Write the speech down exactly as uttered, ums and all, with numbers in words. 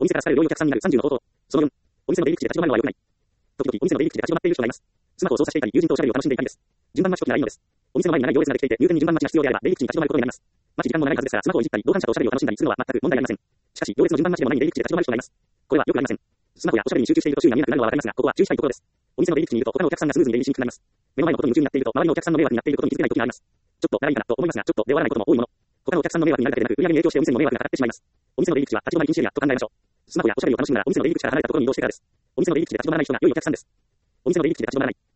お店から好かれる良いお客さんになるさんじゅうの方法。そのよん、お店の出入り口で立ち止まるのは良くない。時々お店の出入り口で立ち止まっている人がいます。スマホを操作していたり、友人とおしゃべりを楽しんでいたりです。順番待ち時がないのです。お店の前に長い行列ができていて、入店に順番待ちが必要であれば、出入り口に立ち止まることになります。待ち時間も長いはずですから、スマホをいじったり、同伴者とおしゃべりを楽しんだりするのは全く問題ありません。しかし、行列の順番待ちでもない出入り口で立ち止まる人がいます。これは良くありません。スマホやおしゃべりに集中していると周囲が見えなくなるのはわかりますが、ここは注意したいところです。お店の出入り口にいると他のお客さんがスムーズに出入りしにくくなります。目の前のことに夢中になっていると、周りのお客さんの迷惑になっていることに気づけない時があります。ちょっと長いかなと思いますが、ちょっとで終わらないことも多いもの。他のお客さんの迷惑になるだけでなく、売り上げに影響してお店にも迷惑がかかってしまいます。お店の出入り口は立ち止まり禁止エリアと考えましょう。スマホやおしゃべりを楽しむなら、お店の出入り口から離れたところに移動してからです。お店の出入り口で立ち止まらない人が良いお客さんです。お店の出入り口で立ち止まらない。